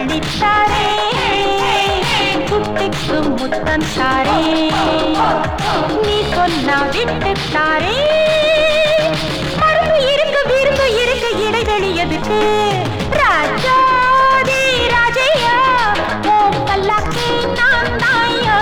அள்ளித்தாரே குட்டிக்கு முத்தம் தாரே நீ சொன்னா விட்டுத்தாரே மருந்து இருக்கு விருந்து இருக்கு இடைவெளி எதுக்கு ராஜாதி ராஜையா ஓ பல்லாக்கி நான் தாயா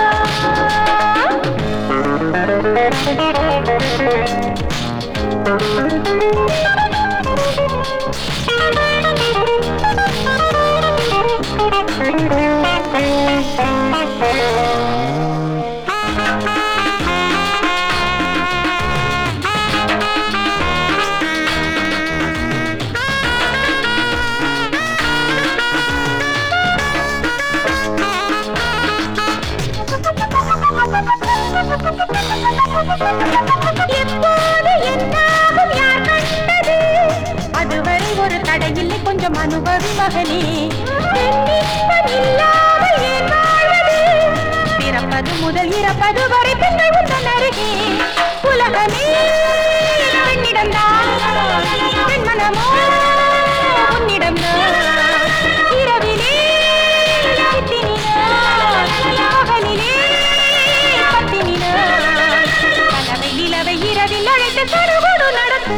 எப்போது என்னாகும் யார் கண்டது அதுவரை ஒரு தடையில்லை கொஞ்சம் அனுபவி மகனே இல்லாமல் ஏன் வாழ்வது பிறப்பது முதல் இறப்பது வரை பெண்கள் உந்தன் அருகே உலகமே பெண்ணிடம்தான் பெண் மனமோ உன்னிடம்தான் இரவிலே பகலிலே பத்தினினார் கலவை நிலவை இரவில் அழைத்து கருகுடு நடத்து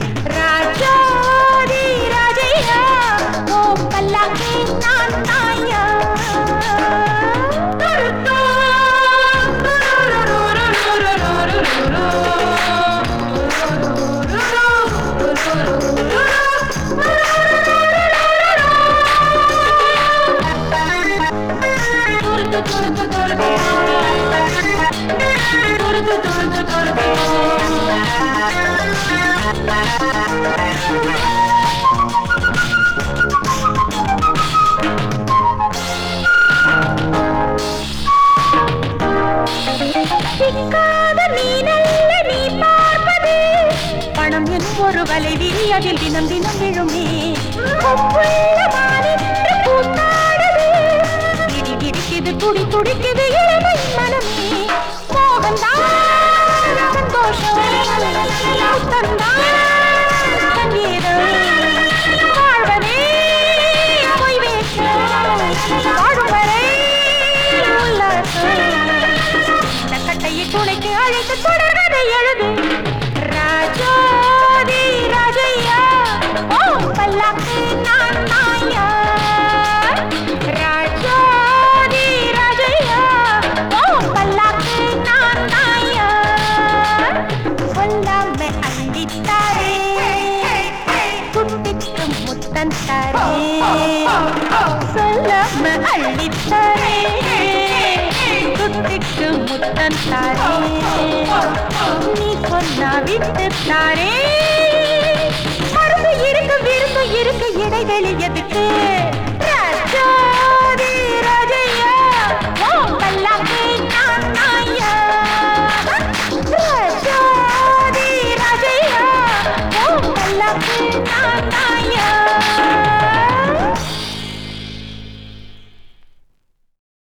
ராஜாதி ராஜையா ஓ பல்லாக்கி நான் தாயா சிக்காத மீனல்ல நீ பார்ப்பது பணம் எனும் ஒரு வலை விரி அதில் தினம் தினம் விழுமே கூத்தாடுது இடி இடிக்குது துடி துடிக்குது இளமை மனமே மோகந்தான் சந்தோஷம் சங்கீதம் வாழ்வதே பொய் வேஷம் வாழும் வரை உல்லாசம் கட்டையை துணைக்கு அழைத்து தொடர்கதை எழுது ராஜாதி ராஜையா ஓ பல்லாக்கி நான் தாயா ராஜாதி ராஜையா ஓ பல்லாக்கி நான் தாயா சொல்லாம அள்ளித்தாரே குட்டிக்கு முத்தம் தாரே சொல்லாம அள்ளித்தாரே குட்டிக்கு முத்தம் தாரே நீ சொன்னா விட்டுத்தாரே மருந்து இருக்கு விருந்து இருக்கு இடைவெளி எதுக்கு